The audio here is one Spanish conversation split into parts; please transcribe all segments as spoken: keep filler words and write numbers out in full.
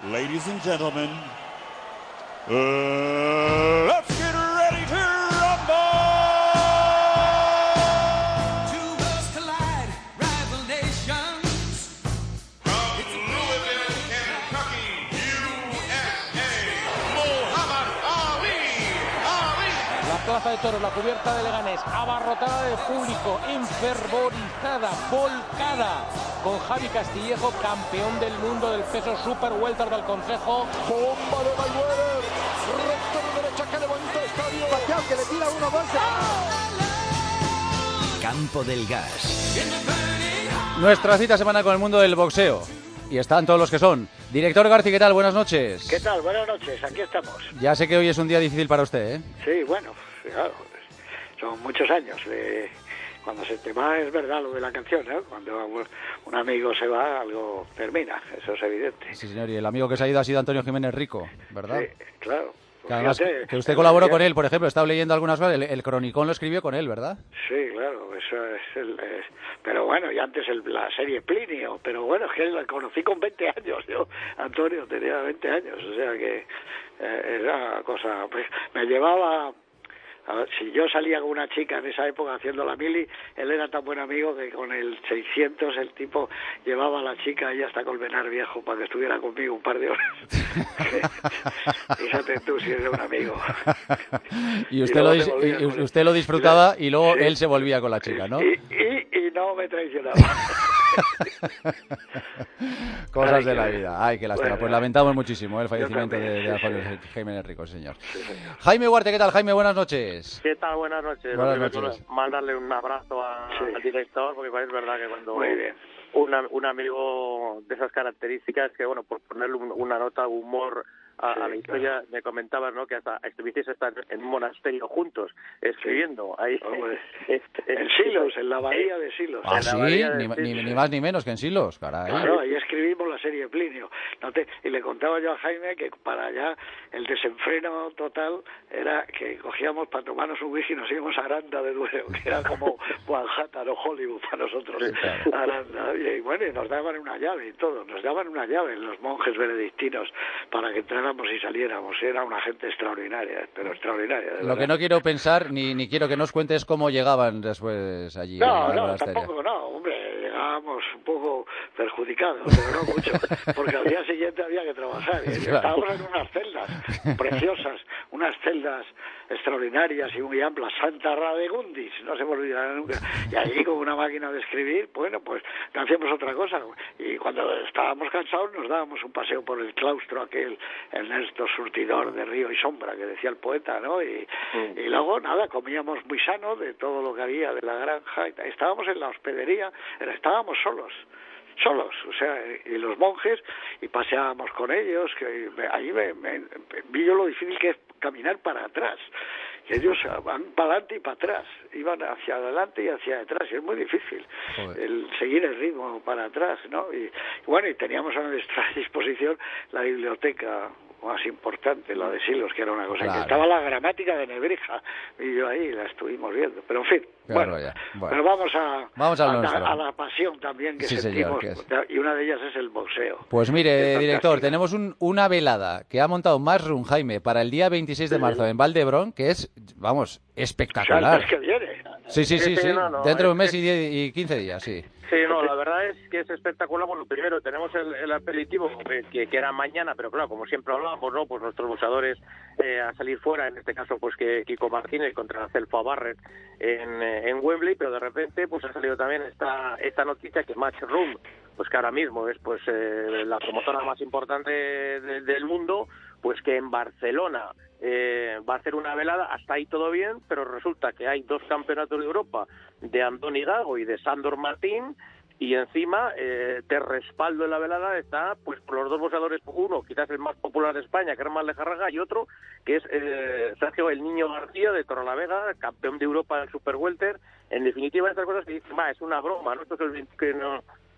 Ladies and gentlemen, uh, let's get ready to rumble! Two worlds collide, rival nations. From Louisville, Kentucky, U S A, Muhammad Ali. Ali. La plaza de toros, la cubierta de Leganés, abarrotada de público, enfervorizada, volcada, con Javi Castillejo, campeón del mundo del peso super welter del Consejo. Bomba de Mayweather, recto de derecha que levanta el estadio. Pacquiao que le tira uno, dos. Campo del Gas. Nuestra cita semana con el mundo del boxeo. Y están todos los que son. Director Garci, ¿qué tal? Buenas noches. ¿Qué tal? Buenas noches, aquí estamos. Ya sé que hoy es un día difícil para usted, ¿eh? Sí, bueno, claro, son muchos años. De... Cuando se te va es verdad lo de la canción, ¿no? Cuando un amigo se va, algo termina, eso es evidente. Sí, señor, y el amigo que se ha ido ha sido Antonio Jiménez Rico, ¿verdad? Sí, claro. Que además, Fíjate, que usted colaboró con él, por ejemplo, he estado leyendo algunas cosas, el, el cronicón lo escribió con él, ¿verdad? Sí, claro, eso es, el, es... Pero bueno, y antes el, la serie Plinio, pero bueno, es que la conocí con veinte años, yo, Antonio tenía veinte años, o sea que eh, era una cosa, pues, me llevaba... A ver, si yo salía con una chica en esa época haciendo la mili, él era tan buen amigo que con el seiscientos el tipo llevaba a la chica ahí hasta Colmenar Viejo para que estuviera conmigo un par de horas. Fíjate tú si eres un amigo. Y usted, y lo, dis y usted lo disfrutaba y luego sí, él se volvía con la chica, ¿no? Y, y, y no me traicionaba. Cosas Ay, de la que... vida. Ay, qué lástima. Bueno, pues lamentamos muchísimo el fallecimiento también, de, de Antonio sí, sí. Jiménez Rico, señor. Sí, señor. Jaime Huarte, ¿qué tal? Jaime, buenas noches. ¿Qué tal? Buenas noches. Buenas noches. Mandarle un abrazo a, sí. al director, porque es verdad que cuando Muy bien. Una, un amigo de esas características, que bueno, por ponerle un, una nota de humor a, sí, a la historia, claro. Me comentabas, ¿no?, que hasta estuvisteis hasta en un monasterio juntos, escribiendo. Sí. Ahí, Hombre, es, es, en Silos, en la bahía de Silos. Ah, sí, ni, de ni, ni más ni menos que en Silos, caray. Claro, ahí escribimos la serie Plinio. No te, y le contaba yo a Jaime que para allá el desenfreno total era que cogíamos para tomarnos un whisky y nos íbamos a Aranda de Duero, que era como Manhattan o Hollywood para nosotros. Sí, claro. Aranda, y bueno, y nos daban una llave y todo, nos daban una llave los monjes benedictinos para que entráramos y saliéramos. Era una gente extraordinaria, pero extraordinaria. De Lo verdad. que no quiero pensar, ni, ni quiero que nos cuentes cómo llegaban después allí. No, no, tampoco, no, hombre, llegábamos un poco perjudicados, pero no mucho, porque al día siguiente había que trabajar. Y Claro. estábamos en unas celdas preciosas, unas celdas extraordinarias y muy amplias, Santa Radegundis, no se me olvidará nunca. Y allí con una máquina de escribir, bueno, pues no hacíamos otra cosa. Y cuando estábamos cansados nos dábamos un paseo por el claustro aquel, Ernesto Surtidor de Río y Sombra, que decía el poeta, ¿no? Y, mm. y luego, nada, comíamos muy sano de todo lo que había de la granja. Estábamos en la hospedería, estábamos solos. solos, o sea, y los monjes, y paseábamos con ellos, que me, ahí me, me, vi yo lo difícil que es caminar para atrás, que ellos van para adelante y para atrás, iban hacia adelante y hacia detrás, y es muy difícil Joder. el seguir el ritmo para atrás, ¿no? Y, y bueno, y teníamos a nuestra disposición la biblioteca más importante, la de Silos, que era una cosa, claro. que estaba la gramática de Nebrija, y yo ahí la estuvimos viendo, pero en fin, claro, bueno, bueno, pero vamos a, vamos a, a, a la pasión también que sí, sentimos, señor, y una de ellas es el boxeo. Pues mire, director, tenemos un, una velada que ha montado Mushroom Jaime para el día veintiséis de marzo sí. en Valdebrón, que es, vamos, espectacular. O sea, el mes que viene. Sí, sí, sí, sí, sí. No, no, dentro de un mes que... y, diez, y quince días, sí. Sí, no, la verdad es que es espectacular. Bueno, primero tenemos el, el aperitivo que, que era mañana, pero claro, como siempre hablábamos, ¿no? Pues nuestros boxeadores eh, a salir fuera, en este caso, pues que Kiko Martínez contra Celfa Barrett en, en Wembley, pero de repente pues ha salido también esta esta noticia que Matchroom, pues que ahora mismo es pues eh, la promotora más importante de, del mundo, pues que en Barcelona eh, va a hacer una velada. Hasta ahí todo bien, pero resulta que hay dos campeonatos de Europa de Andoni Gago y de Sandor Martín, y encima eh, de respaldo en la velada está pues por los dos boxeadores, uno quizás el más popular de España, que es Herman Lejarraga, y otro que es eh, Sergio el Niño García de Torrelavega, campeón de Europa en Super Welter. En definitiva, estas cosas que dicen, va, es una broma, ¿no? Esto es el que no...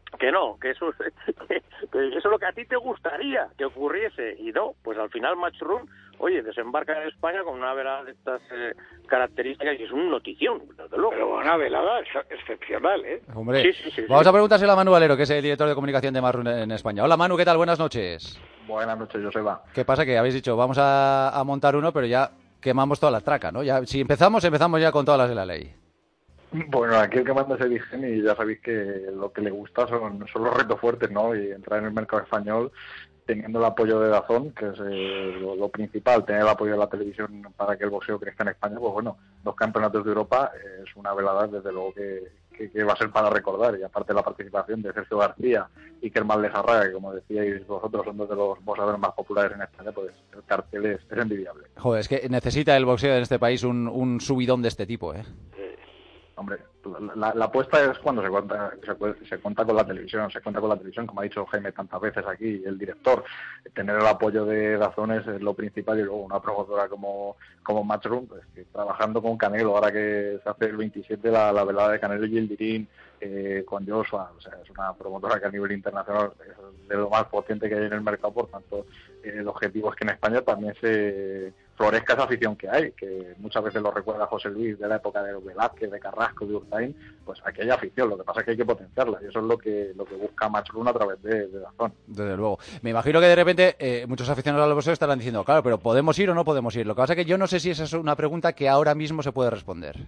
que no, que eso, que, que eso es lo que a ti te gustaría que ocurriese, y no, pues al final Matchroom, oye, desembarca en España con una velada de estas eh, características y es una notición, desde luego. Pero una velada ex- excepcional, ¿eh? Hombre, Sí, sí, sí, vamos sí. a preguntárselo a Manu Valero, que es el director de comunicación de Matchroom en España. Hola Manu, ¿qué tal? Buenas noches. Buenas noches, Joseba. ¿Qué pasa? Que habéis dicho, vamos a, a montar uno, pero ya quemamos todas las tracas, ¿no? Ya, si empezamos, empezamos ya con todas las de la ley. Bueno, aquí el que manda es Edigen y ya sabéis que lo que le gusta son, son los retos fuertes, ¿no? Y entrar en el mercado español teniendo el apoyo de DAZN, que es eh, lo, lo principal, tener el apoyo de la televisión para que el boxeo crezca en España, pues bueno, dos campeonatos de Europa eh, es una velada desde luego que, que, que va a ser para recordar, y aparte la participación de Sergio García y Kermán Lejarraga, que como decíais vosotros son dos de los boxeadores más populares en España, pues el cartel es, es envidiable. Joder, es que necesita el boxeo en este país un, un subidón de este tipo, ¿eh? Hombre, la, la apuesta es cuando se cuenta, se, se cuenta con la televisión, se cuenta con la televisión, como ha dicho Jaime tantas veces aquí, el director. Tener el apoyo de DAZN es lo principal, y luego una promotora como, como Matchroom, pues, que trabajando con Canelo, ahora que se hace el veintisiete la, la velada de Canelo y Yildirim, eh, con Joshua, o sea, es una promotora que a nivel internacional es de lo más potente que hay en el mercado, por tanto, eh, el objetivo es que en España también se florezca esa afición que hay, que muchas veces lo recuerda José Luis de la época de Velázquez, de Carrasco, de Urtaín, pues aquí hay afición, lo que pasa es que hay que potenciarla, y eso es lo que lo que busca Matchroom a través de, de DAZN. Desde luego. Me imagino que de repente eh, muchos aficionados al boxeo estarán diciendo, claro, pero ¿podemos ir o no podemos ir? Lo que pasa es que yo no sé si esa es una pregunta que ahora mismo se puede responder.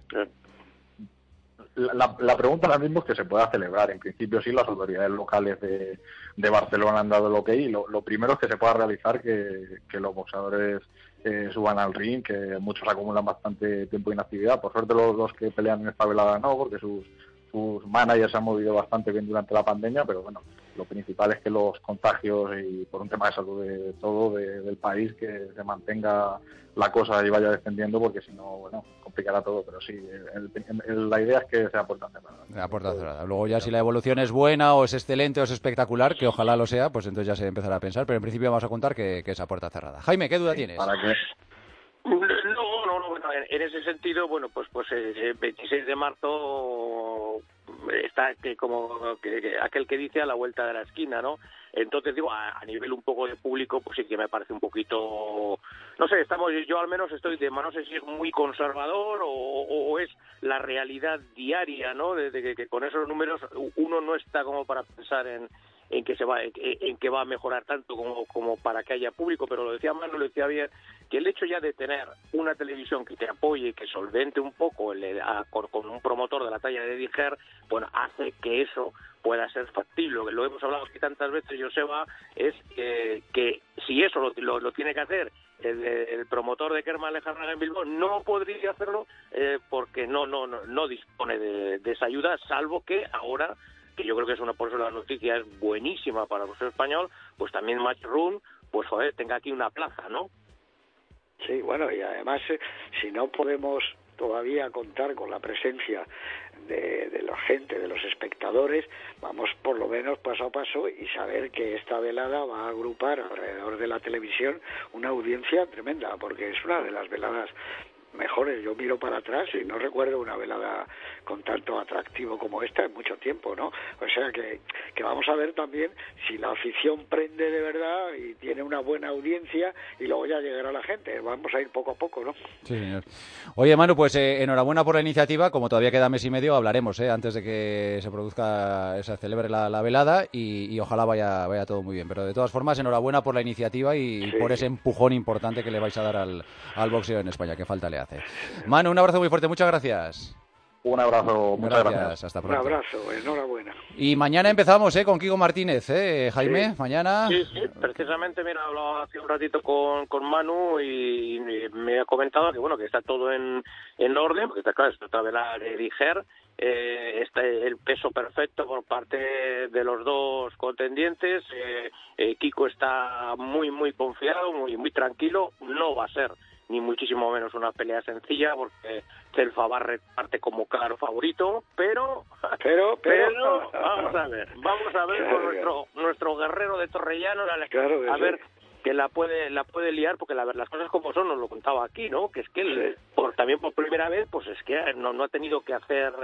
La, la pregunta ahora mismo es que se pueda celebrar. En principio sí, las autoridades locales de, de Barcelona han dado el ok, y lo, lo primero es que se pueda realizar que, que los boxeadores eh, suban al ring, que muchos acumulan bastante tiempo de inactividad. Por suerte los, los que pelean en esta velada no, porque sus, sus managers se han movido bastante bien durante la pandemia, pero bueno, lo principal es que los contagios y por un tema de salud de todo de, del país, que se mantenga la cosa y vaya descendiendo, porque si no, bueno, complicará todo. Pero sí, el, el, la idea es que sea puerta cerrada. La puerta cerrada. Luego ya si la evolución es buena o es excelente o es espectacular, que ojalá lo sea, pues entonces ya se empezará a pensar, pero en principio vamos a contar que, que es a puerta cerrada. Jaime, ¿qué duda tienes? ¿Para qué? No, no, no, bueno, en, en ese sentido, bueno, pues pues el veintiséis de marzo está que como que, que aquel que dice a la vuelta de la esquina, ¿no? Entonces digo, a, a nivel un poco de público, pues sí que me parece un poquito, no sé, estamos, yo al menos estoy de, no sé si es muy conservador o, o, o es la realidad diaria, ¿no? De, de que, que con esos números uno no está como para pensar en en que se va en, en que va a mejorar tanto como como para que haya público, pero lo decía Manu, lo decía bien, que el hecho ya de tener una televisión que te apoye, que solvente un poco el, a, con, con un promotor de la talla de Diger, bueno, hace que eso pueda ser factible. Lo que lo hemos hablado aquí tantas veces, Joseba, es eh, que si eso lo, lo, lo tiene que hacer el, el promotor de Kermán Lejarraga en Bilbao, no podría hacerlo eh, porque no no no, no dispone de, de esa ayuda, salvo que ahora, que yo creo que es una, por eso la noticia es buenísima para el boxeo español, pues también Matchroom, pues joder, tenga aquí una plaza, ¿no? Sí, bueno, y además, eh, si no podemos todavía contar con la presencia de, de la gente, de los espectadores, vamos por lo menos paso a paso y saber que esta velada va a agrupar alrededor de la televisión una audiencia tremenda, porque es una de las veladas mejores. Yo miro para atrás y no recuerdo una velada con tanto atractivo como esta en mucho tiempo, ¿no? O sea que, que vamos a ver también si la afición prende de verdad y tiene una buena audiencia, y luego ya llegará la gente. Vamos a ir poco a poco, ¿no? Sí, señor. Oye, Manu, pues eh, enhorabuena por la iniciativa. Como todavía queda mes y medio, hablaremos eh, antes de que se produzca, se celebre la, la velada, y, y ojalá vaya, vaya todo muy bien. Pero de todas formas, enhorabuena por la iniciativa y, sí, por ese empujón importante que le vais a dar al, al boxeo en España, que falta le hace. Manu, un abrazo muy fuerte, muchas gracias. Un abrazo, muchas gracias. gracias. Hasta pronto. Un abrazo, enhorabuena. Y mañana empezamos eh, con Kiko Martínez, ¿eh, Jaime? Sí. Mañana. Sí, sí, precisamente, mira, hablaba hace un ratito con, con Manu y, y me ha comentado que, bueno, que está todo en, en orden, porque está claro, esta velada de Diger, eh, está el peso perfecto por parte de los dos contendientes, eh, eh, Kiko está muy, muy confiado, muy, muy tranquilo, no va a ser ni muchísimo menos una pelea sencilla, porque Celfa Barret parte como claro favorito, pero pero, pero, pero vamos a ver, vamos a ver claro, con nuestro nuestro guerrero de Torrellano, claro que a sí. ver que la puede la puede liar, porque la, las cosas como son, nos lo contaba aquí, ¿no? Que es que él, sí. por, también por primera vez, pues es que no, no ha tenido que hacer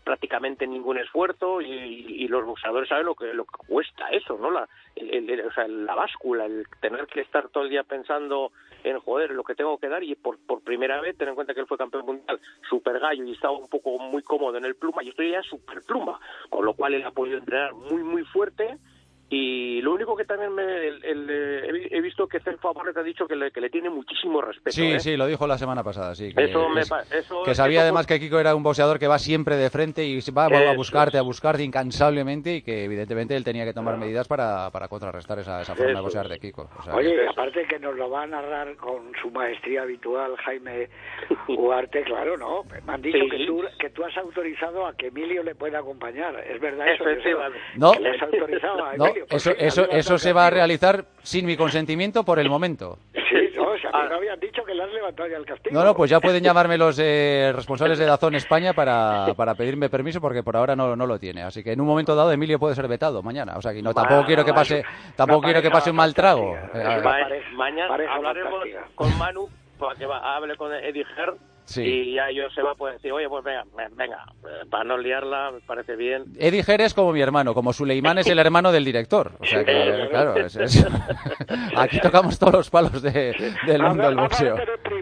prácticamente ningún esfuerzo y, y, y los boxeadores saben lo que lo que cuesta eso, ¿no? La, el, el, o sea, la báscula, el tener que estar todo el día pensando en, joder, lo que tengo que dar, y por, por primera vez, ten en cuenta que él fue campeón mundial super gallo y estaba un poco muy cómodo en el pluma, y estoy ya super pluma, con lo cual él ha podido entrenar muy, muy fuerte. Y lo único que también me, el, el, he visto que Celfo Barret ha dicho que le, que le tiene muchísimo respeto. Sí, ¿eh? sí, lo dijo la semana pasada, sí. Que, eso me es, eso, que sabía eso además por... que Kiko era un boxeador que va siempre de frente y va, va a buscarte, a buscarte incansablemente, y que evidentemente él tenía que tomar medidas para, para contrarrestar esa, esa forma eso. de boxear de Kiko. O sea, Oye, que... aparte que nos lo va a narrar con su maestría habitual Jaime Ugarte, claro, ¿no? Me han dicho sí. que, tú, que tú has autorizado a que Emilio le pueda acompañar. ¿Es verdad eso? No, que le has autorizado a no, Emilio. eso, eso, eso se va a realizar sin mi consentimiento por el momento. Sí, no, o sea, a mí me habían dicho que le has levantado ya el castigo. No, no, pues ya pueden llamarme los eh, responsables de Dazón España para, para pedirme permiso, porque por ahora no, no lo tiene. Así que en un momento dado Emilio puede ser vetado mañana. O sea, que no, tampoco bueno, quiero que pase, eso, tampoco quiero que pase un mal trago. Eh, mañana hablaremos con Manu para que va, hable con Eddie Hearn. Sí. Y ya Joseba puede decir, oye, pues venga, venga, para no liarla, me parece bien. Eddie Hearn es como mi hermano, como Suleimán es el hermano del director. O sea que, claro, es, es... aquí tocamos todos los palos de, del mundo del boxeo.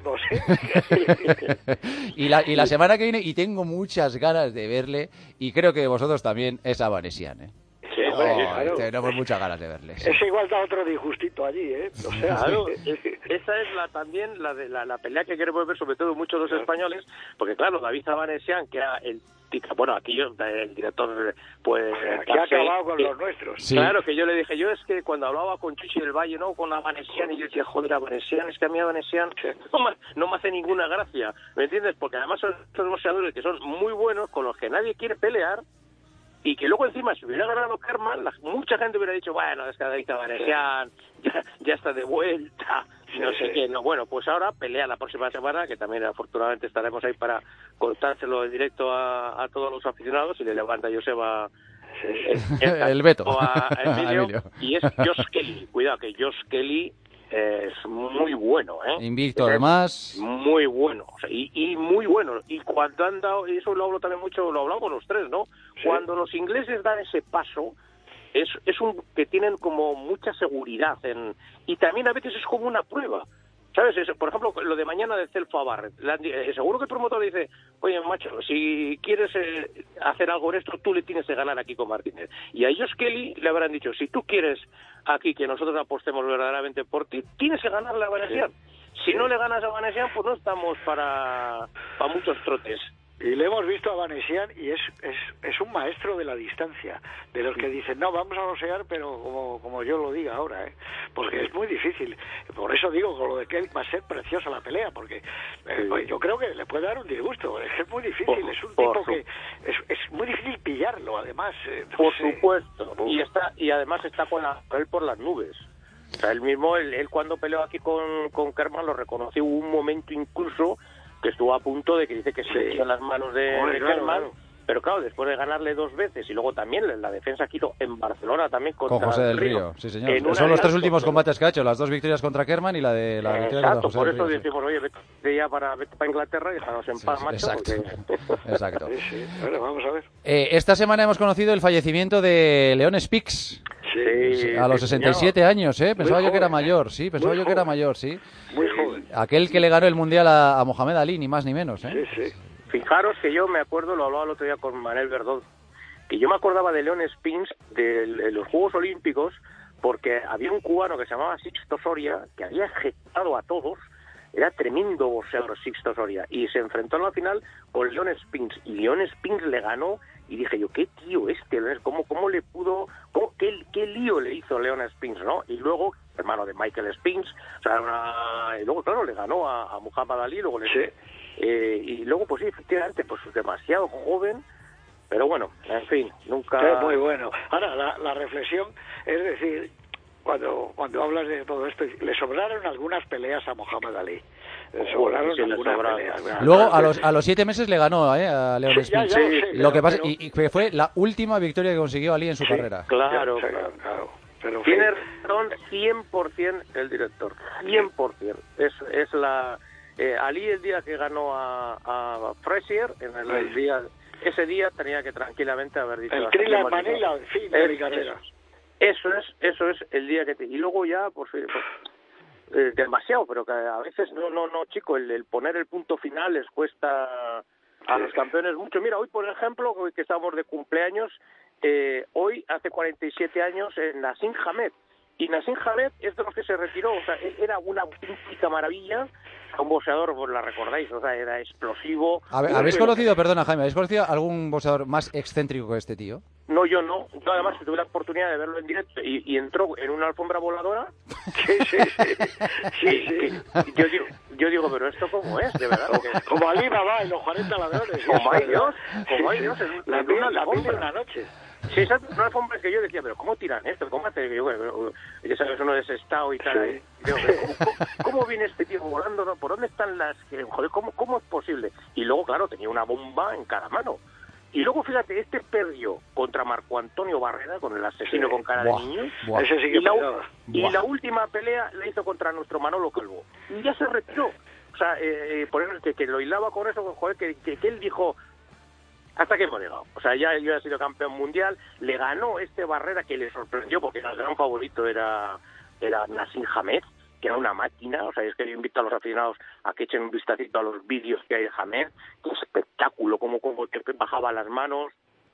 y, la, y la semana que viene, y tengo muchas ganas de verle, y creo que vosotros también, es a Vanessian, ¿eh? Sí, oh, claro. Tenemos muchas ganas de verle. Sí. Ese igual da otro disgustito allí, ¿eh? O sea, claro, esa es la también la de la, la pelea que queremos ver, sobre todo muchos los españoles, porque claro, David Vanessian, que era el bueno, aquí yo, el director, pues... Aquí ha acabado con que, los nuestros. Sí. Claro, que yo le dije, yo es que cuando hablaba con Chuchi del Valle, ¿no? Con la Vanessian, y yo decía, joder, a Vanessian, es que a mí a Vanessian no me, no me hace ninguna gracia, ¿me entiendes? Porque además son estos boxeadores que son muy buenos, con los que nadie quiere pelear, y que luego encima si hubiera ganado Kerman, la, mucha gente hubiera dicho, bueno, es que David Vanessian ya, ya está de vuelta, y no sé qué. No, bueno, pues ahora pelea la próxima semana, que también afortunadamente estaremos ahí para contárselo en directo a, a todos los aficionados, y le levanta Joseba el, el, el veto a, a Emilio, Emilio, y es Josh Kelly. Cuidado, que Josh Kelly es muy bueno, ¿eh? Invicto, es además. Muy bueno, o sea, y, y muy bueno. Y cuando han dado, y eso lo hablo también mucho, lo hablamos los tres, ¿no? Sí. Cuando los ingleses dan ese paso, es, es un que tienen como mucha seguridad, en, y también a veces es como una prueba. ¿Sabes? Eso, por ejemplo, lo de mañana de Celfo Barret. Eh, seguro que el promotor dice, oye, macho, si quieres eh, hacer algo en esto, tú le tienes que ganar a Kiko Martínez. Y a Josh Kelly le habrán dicho, si tú quieres aquí que nosotros apostemos verdaderamente por ti, tienes que ganarle a Vanessian. Sí. Si sí. no le ganas a Vanessian, pues no estamos para, para muchos trotes. Y le hemos visto a Vanessian y es, es es un maestro de la distancia, de los que dicen, no, vamos a boxear, pero como como yo lo diga ahora, ¿eh? Porque es muy difícil. Por eso digo, con lo de que va a ser preciosa la pelea, porque eh, pues yo creo que le puede dar un disgusto. Es que es muy difícil, por, es un tipo que es, es muy difícil pillarlo, además. Eh, no por sé. supuesto, y está y además está con la, él por las nubes. O sea, él mismo, él, él cuando peleó aquí con, con Kerman lo reconoció, hubo un momento incluso que estuvo a punto de que dice que se sí. echó en las manos de, Oye, de claro, Kerman, claro. Pero claro, después de ganarle dos veces y luego también la defensa que hizo en Barcelona también contra con José del Río, Río. Sí señor. Son los tres últimos combates que ha hecho, las dos victorias contra Kerman y la de la victoria exacto, contra José por del eso Río, decimos, sí. oye, vete ya para, vete para Inglaterra y déjanos en paz, sí, macho. Exacto, porque... exacto. Sí, sí. Bueno, vamos a ver. Eh, esta semana hemos conocido el fallecimiento de Leon Spix. Sí, a los sí, sesenta y siete señor. años, ¿eh? Pensaba Muy yo que era joven, mayor, sí, pensaba Muy yo joven. que era mayor, sí. Muy joven. Aquel que le ganó el Mundial a, a Mohamed Ali, ni más ni menos, ¿eh? Sí, sí. Fijaros que yo me acuerdo, lo hablaba el otro día con Manuel Verdón, que yo me acordaba de Leon Spinks de, de los Juegos Olímpicos, porque había un cubano que se llamaba Sixto Soria, que había ejetado a todos, era tremendo boxeador Sixto Soria, y se enfrentó en la final con Leon Spinks, y Leon Spinks le ganó, y dije yo, qué tío este, ¿cómo, cómo le pudo, cómo, qué, qué lío le hizo Leon Spinks, ¿no? Y luego, hermano de Michael Spinks, o sea, una, y luego, claro, le ganó a, a Muhammad Ali, luego le... Sí. Eh, y luego, pues sí, efectivamente, pues demasiado joven, pero bueno, en fin, nunca... Es muy bueno. Ahora, la, la reflexión es decir, cuando cuando hablas de todo esto, le sobraron algunas peleas a Muhammad Ali. Le sobraron sí, algunas sobra. peleas. Luego, a los, a los siete meses le ganó ¿eh? a Leon sí, Spinks. Ya, ya, sí, Lo que pasa pero... y, y que fue la última victoria que consiguió Ali en su sí, carrera. Claro, ya, claro. claro. Pero tiene razón cien por ciento el director, cien por ciento. Es, es la... Eh, Ali el día que ganó a, a Frazier, en el, el día ese día tenía que tranquilamente haber dicho... El hasta Trilla aquí en hemos Manila, llegado. en fin, de mi carrera. Eso es, eso es el día que te... Y luego ya, pues... pues eh, demasiado, pero que a veces no, no, no, chico, el, el poner el punto final les cuesta a los campeones mucho. Mira, hoy, por ejemplo, hoy que estamos de cumpleaños, eh, hoy hace cuarenta y siete años en Nassim Hamed. Y Nassim Hamed es de los que se retiró, o sea, era una auténtica maravilla, un boxeador, vos la recordáis, o sea, era explosivo. A ver, ¿habéis conocido, perdona Jaime, ¿habéis conocido algún boxeador más excéntrico que este tío? No, yo no. Yo además tuve la oportunidad de verlo en directo y, y entró en una alfombra voladora. Sí, sí, sí. sí, sí. Yo, digo, yo digo, pero ¿esto cómo es? De verdad. Como, como Ali Baba en los cuarenta ladrones. Como hay Dios, como hay Dios. En, la en vi una la vi alfombra. una noche. Sí, esa es una alfombra que yo decía, pero ¿cómo tiran esto? ¿Cómo hace? Yo, bueno, ya sabes, uno desestado y tal. Sí. Ahí. Digo, pero ¿cómo, cómo, ¿cómo viene este tío volando? ¿No? ¿Por dónde están las...? Joder, ¿cómo, ¿cómo es posible? Y luego, claro, tenía una bomba en cada mano. Y luego, fíjate, este perdió contra Marco Antonio Barrera, con el asesino Sí. con cara Buah, de niño. buah. Ese sí que Y la, pegaba. y Buah. la última pelea la hizo contra nuestro Manolo Calvo. Y ya se retiró. O sea, eh, por eso que, que lo hilaba con eso, joder, que, que, que él dijo... Hasta que hemos llegado. O sea, ya yo he sido campeón mundial, le ganó este Barrera que le sorprendió porque el gran favorito era, era Nassim Hamed, que era una máquina. O sea, es que yo invito a los aficionados a que echen un vistacito a los vídeos que hay de Hamed. Qué espectáculo, cómo, cómo te bajaba las manos.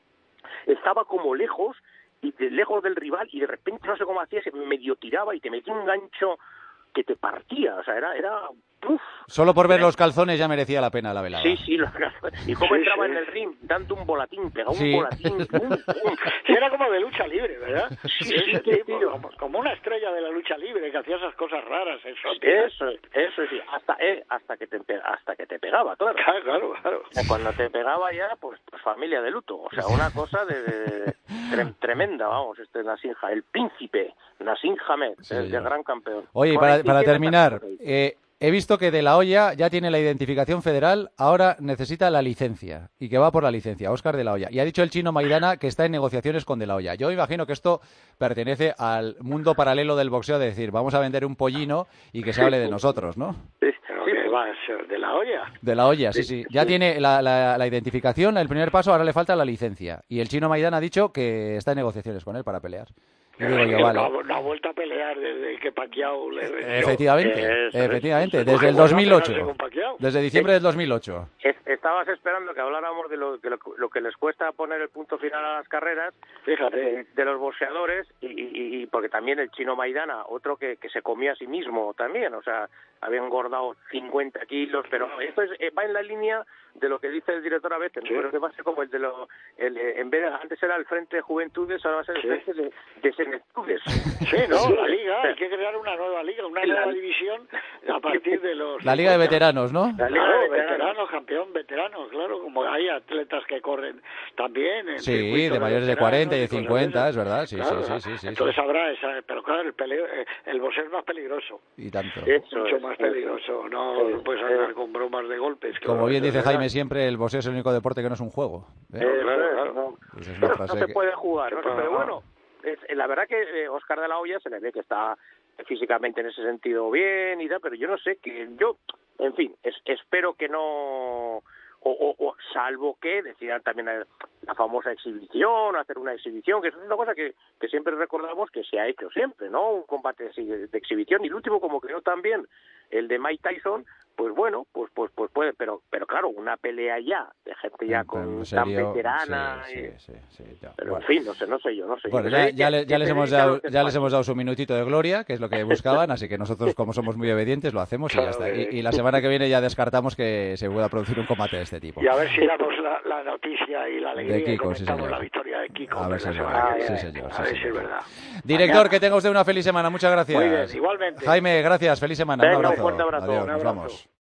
Estaba como lejos, y de, lejos del rival, y de repente no sé cómo hacía, se medio tiraba y te metía un gancho que te partía. O sea, era... era ¡puf! Solo por ver los calzones ya merecía la pena la velada. Sí, sí, los... y cómo Sí, entraba sí. en el ring dando un volatín, pegaba Sí. un volatín, pum, pum. Sí, era como de lucha libre, ¿verdad? Sí, Ese sí, tipo, tío. como, como una estrella de la lucha libre que hacía esas cosas raras. Eso, Eso, eso sí, hasta eh, hasta que te pe- hasta que te pegaba, claro. Claro, claro, claro. O sea, cuando te pegaba ya, pues, pues familia de luto, o sea, una cosa de, de- tre- tremenda, vamos, este Nassim Ha- el príncipe Nassim Hamed, Sí, el, señor. el gran campeón. Oye, y Cuarenta para, y para siete terminar, años. eh, he visto que De La Hoya ya tiene la identificación federal, ahora necesita la licencia y que va por la licencia, Óscar De La Hoya. Y ha dicho el chino Maidana que está en negociaciones con De La Hoya. Yo imagino que esto pertenece al mundo paralelo del boxeo, de decir, vamos a vender un pollino y que se hable de nosotros, ¿no? Sí, Pero sí, que va a ser de la olla. De La Hoya, sí, sí. Ya tiene la, la, la identificación, el primer paso, ahora le falta la licencia. Y el chino Maidana ha dicho que está en negociaciones con él para pelear. Y digo yo, Que vale. no, no ha vuelto a pelear desde que Pacquiao le venció. Efectivamente, Eso, efectivamente, eso, desde Qué el bueno dos mil ocho. pegarse con Pacquiao. Desde diciembre del dos mil ocho. Es- Estabas esperando que habláramos de lo, de lo, lo que les cuesta poner el punto final a las carreras, Fíjate. de, de los boxeadores, y, y, y porque también el chino Maidana, otro que, que se comía a sí mismo también, o sea, había engordado cincuenta kilos, pero esto es, eh, va en la línea de lo que dice el director a veces, Sí. creo que va a ser como el de los, el, eh, en vez de, antes era el Frente de Juventudes, ahora va a ser el Sí. Frente de, de Senectudes. Sí, no, la liga, hay que crear una nueva liga, una La- nueva división a partir de los... La Liga de cincuenta. Veteranos, ¿no? La Liga Claro, de veteranos, Veteranos. campeón, veteranos, claro, como hay atletas que corren también. En Sí, circuitos de mayores de veteranos cuarenta y de cosas cincuenta, esas. es verdad, sí, Claro, sí, sí, sí, sí, Entonces sí. habrá esa, pero claro, el peleo, eh, el boxeo es más peligroso, Y tanto. Eso mucho es, más eso. peligroso, no Eh, puedes eh. andar con bromas de golpes. que Como bueno, bien eso dice es verdad. Jaime siempre, el boxeo es el único deporte que no es un juego. ¿eh? Eh, claro, claro. no. Pues es una Pero no frase se que- puede jugar, ¿no? Se puede Pero jugar. bueno, es, eh, la verdad que eh, Óscar De La Hoya se le ve que está físicamente en ese sentido bien y tal, pero yo no sé, que yo, en fin, es- espero que no... O, o, o salvo que decidan también la, la famosa exhibición, hacer una exhibición, que es una cosa que, que siempre recordamos que se ha hecho siempre, ¿no? Un combate así de, de exhibición. Y el último, como creo también, el de Mike Tyson, pues bueno, pues pues pues puede, pero pero claro, una pelea ya, de gente ya En con serio, tan veterana. sí, y- sí, sí, sí, ya. pero Bueno. en fin, no sé, no sé yo, no sé. Bueno, yo. ya, Pero ya que- le- ya que les se hemos dedique a dado, lo que ya les es hemos dado su minutito de gloria, que es lo que buscaban, así que nosotros, como somos muy obedientes, lo hacemos y ya está. Y, y la semana que viene ya descartamos que se pueda producir un combate de este tipo. Y a ver si damos la, la noticia y la alegría De y Kiko, sí, comentamos señor. la victoria de Kiko. A ver la si es semana verdad, que sí, viene. señor, A sí, ver si es señor. verdad. Director, Mañana. que tenga usted una feliz semana, muchas gracias. Muy bien, igualmente. Jaime, gracias, feliz semana, Venga, un un abrazo. fuerte abrazo. Adiós, Un nos abrazo. vamos.